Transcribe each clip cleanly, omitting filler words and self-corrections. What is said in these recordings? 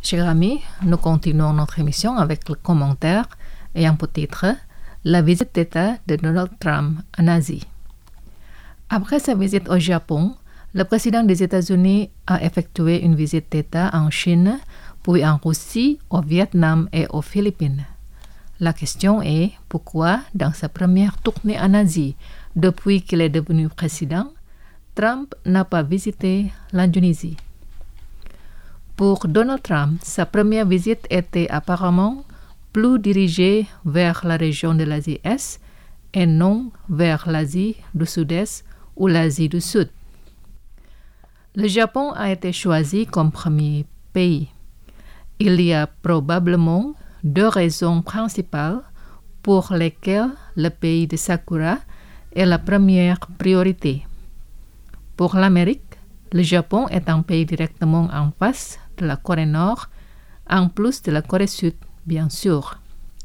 Chers amis, nous continuons notre émission avec le commentaire ayant pour titre « La visite d'État de Donald Trump en Asie ». Après sa visite au Japon, le président des États-Unis a effectué une visite d'État en Chine, puis en Russie, au Vietnam et aux Philippines. La question est pourquoi, dans sa première tournée en Asie depuis qu'il est devenu président, Trump n'a pas visité l'Indonésie. Pour Donald Trump, sa première visite était apparemment plus dirigée vers la région de l'Asie Est et non vers l'Asie du Sud-Est ou l'Asie du Sud. Le Japon a été choisi comme premier pays. Il y a probablement deux raisons principales pour lesquelles le pays de Sakura est la première priorité. Pour l'Amérique, le Japon est un pays directement en face de la Corée Nord, en plus de la Corée Sud, bien sûr.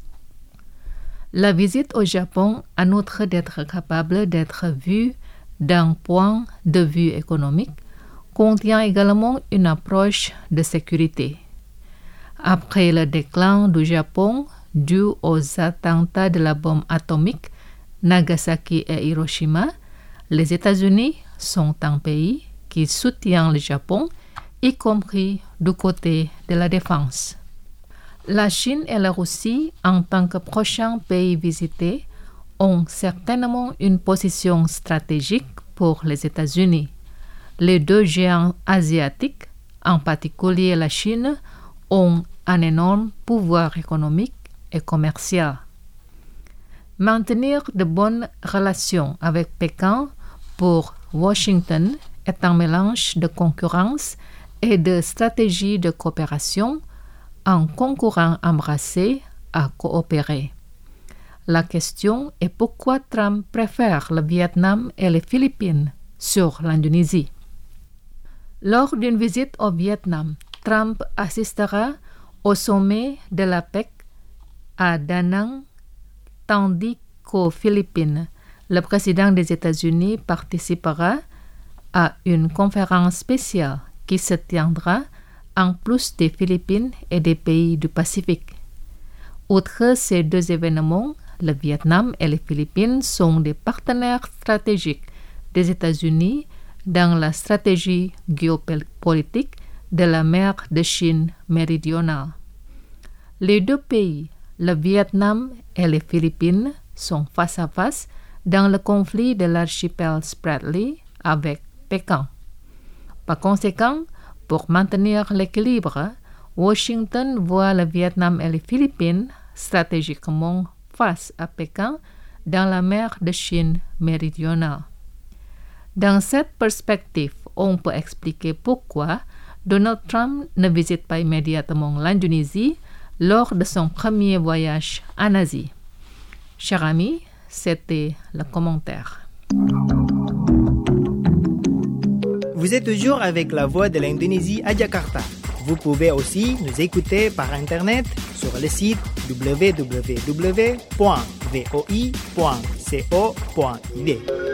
La visite au Japon, en outre d'être capable d'être vue d'un point de vue économique, contient également une approche de sécurité. Après le déclin du Japon dû aux attentats de la bombe atomique Nagasaki et Hiroshima, les États-Unis sont un pays qui soutient le Japon, y compris du côté de la défense. La Chine et la Russie, en tant que prochains pays visités, ont certainement une position stratégique pour les États-Unis. Les deux géants asiatiques, en particulier la Chine, ont un énorme pouvoir économique et commercial. Maintenir de bonnes relations avec Pékin pour Washington est un mélange de concurrence et de stratégie de coopération, un concurrent embrassé à coopérer. La question est pourquoi Trump préfère le Vietnam et les Philippines sur l'Indonésie. Lors d'une visite au Vietnam, Trump assistera au sommet de l'APEC à Da Nang, tandis qu'aux Philippines, le président des États-Unis participera à une conférence spéciale qui se tiendra en plus des Philippines et des pays du Pacifique. Outre ces deux événements, le Vietnam et les Philippines sont des partenaires stratégiques des États-Unis dans la stratégie géopolitique de la mer de Chine méridionale. Les deux pays, le Vietnam et les Philippines, sont face à face dans le conflit de l'archipel Spratly avec Pékin. Par conséquent, pour maintenir l'équilibre, Washington voit le Vietnam et les Philippines stratégiquement face à Pékin dans la mer de Chine méridionale. Dans cette perspective, on peut expliquer pourquoi Donald Trump ne visite pas immédiatement l'Indonésie lors de son premier voyage en Asie. Chers amis, c'était le commentaire. Vous êtes toujours avec la voix de l'Indonésie à Jakarta. Vous pouvez aussi nous écouter par Internet sur le site www.voi.co.id.